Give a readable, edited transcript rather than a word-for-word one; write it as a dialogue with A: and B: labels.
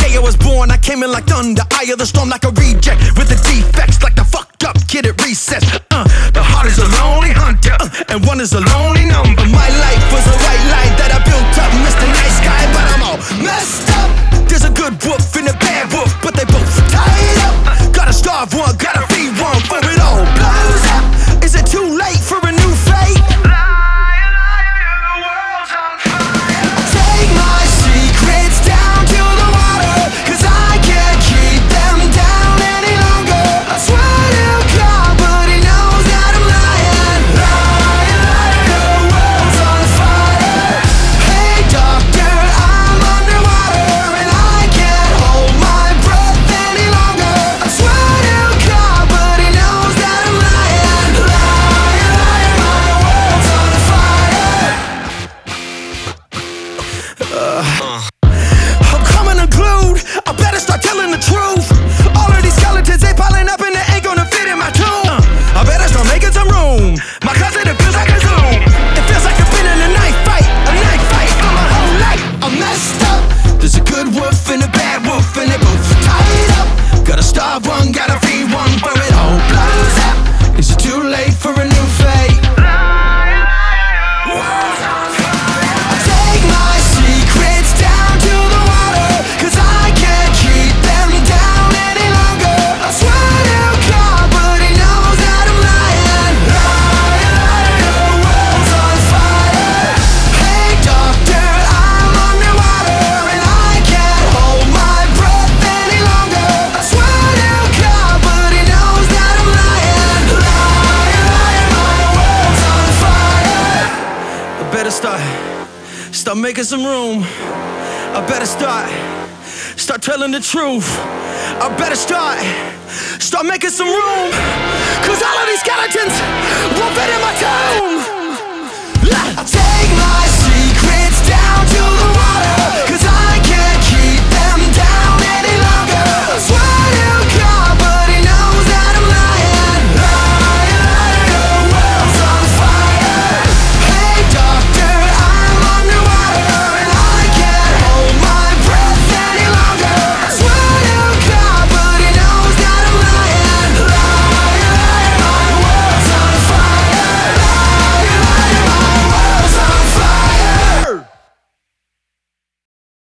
A: day I was born, I came in like thunder, eye of the storm like a reject, with the defects like the fucked up kid at recess. The heart is a lonely hunter, and one is a lonely number. My life was a white light that I built up, Mr. Nice Guy, but I'm all messed up. There's a good wolf and a bad wolf, but they both tied up. Gotta starve one, gotta feed one, for it all blows up. Is it too late for a new fate? Take my secrets down to the water, 'cause I can't keep them down any longer. I swear to God, but he knows that I'm lying. Lying, lying, the world's on fire. Hey doctor, I'm underwater and I can't hold my breath any longer. I swear to God, but he knows that I'm lying. Lying, lying, my world's on fire. I'm coming unglued, I better start telling the truth. All of these skeletons, they piling up and they ain't gonna fit in my tomb. I better start making some room. My cousin, it feels like a Zoom. It feels like I've been in a knife fight for my whole life. I'm messed up. There's a good wolf and a bad wolf, and they both tied up. Gotta starve one, gotta feed one, for it all blows up. Is it too late for a new fate? Take my secrets down to the water, 'cause I can't keep them down any longer. I swear to God, but he knows that I'm lying. Lying, lying, the world's on fire. Hey doctor, I'm underwater and I can't hold my breath any longer. I swear to God, but he knows that I'm lying. Lying, lying, my world's on fire. I better start making some room. I better start telling the truth. I better start making some room, 'cause all of these skeletons won't fit in my tomb. I take my secrets down to